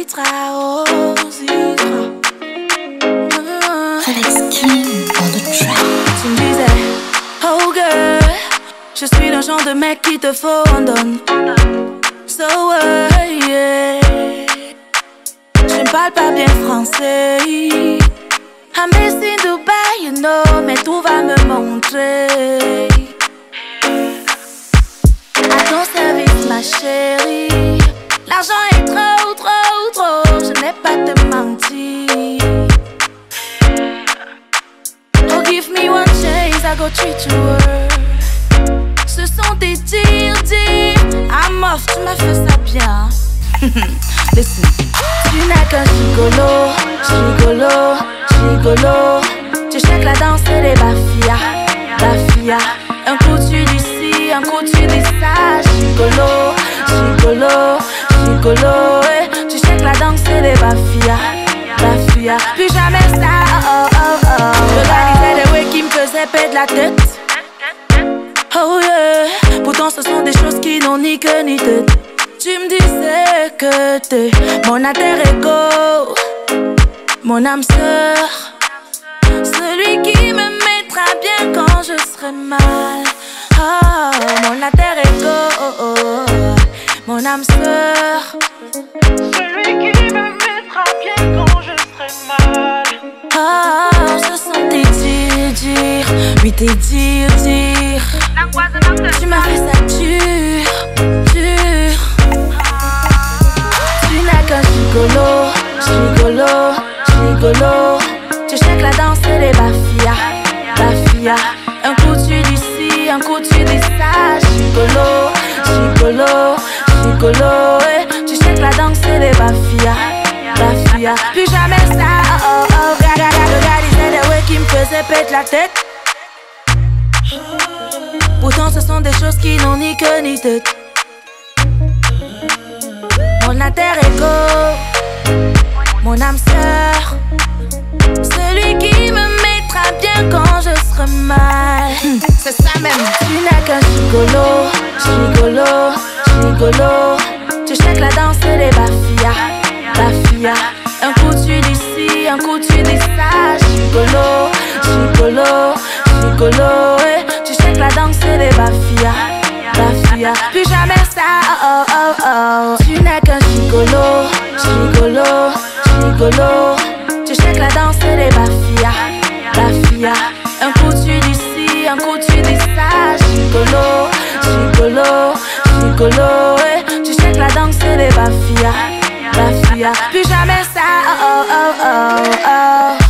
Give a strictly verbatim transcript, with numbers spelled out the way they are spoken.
Zitra, oh, Zitra. Alex King on the track. Tu me disais, oh girl, je suis le genre de mec qui te faut en donne. So uh, yeah. Je ne parle pas bien français. I'm based in Dubai, you know, mais tout va me montrer. À ton service, ma chérie. L'argent est trop, trop, trop. Je n'ai pas te mentir. Oh, give me one chance, I go treat you well. Ce sont tes dires, dires. I'm off, tu m'as fait ça bien. Listen. Tu n'es qu'un gigolo, gigolo, gigolo. Tu checkes la danse et les bafia, bafia. Un coup tu dis ci, un coup tu dis ça. Gigolo, gigolo, gigolo. Eh. Tu checkes la danse et les bafia, bafia. Plus jamais ça, oh oh oh. Le gars disait des ouais qui me faisaient perdre la tête. Oh yeah. Pourtant ce sont des choses qui n'ont ni queue ni tête. Tu me disais que t'es mon alter ego, mon âme sœur, celui qui me mettra bien quand je serai mal. Oh, mon alter ego, oh, oh, mon âme sœur, celui qui me mettra bien quand je serai mal. Oh, ce sont tes dires, dires, oui tes dires, dires. Tu m'as fait ça dur, dur. Gigolo, gigolo, gigolo. Tu checkes la danse et les bafia, bafia. Un coup tu dis ci, un coup tu dis ça. Gigolo, gigolo, gigolo. Eh. Tu checkes la danse et les bafia, bafia. Plus jamais ça, oh oh. Le gars disait des ouais qui me faisaient perdre la tête. Pourtant ce sont des choses qui n'ont ni queue ni tête. Mon alter ego, mon âme sœur, celui qui me mettra bien quand je serai mal. Hum, c'est ça même. Tu n'es qu'un gigolo, gigolo, gigolo. Tu checkes la danse et les bafia, bafia. Un coup tu dis ci, un coup tu dis ça. Gigolo, gigolo, gigolo. Eh. Tu checkes la danse et les bafia, bafia. Plus jamais ça, oh oh oh. Tu n'es qu'un gigolo, gigolo, gigolo. Tu checkes la danse et les bafia, bafia. Un coup tu dis ci, un coup tu dis ça. Gigolo, gigolo, gigolo. Eh. Tu checkes la danse et les bafia, bafia. Plus jamais ça, oh oh oh oh.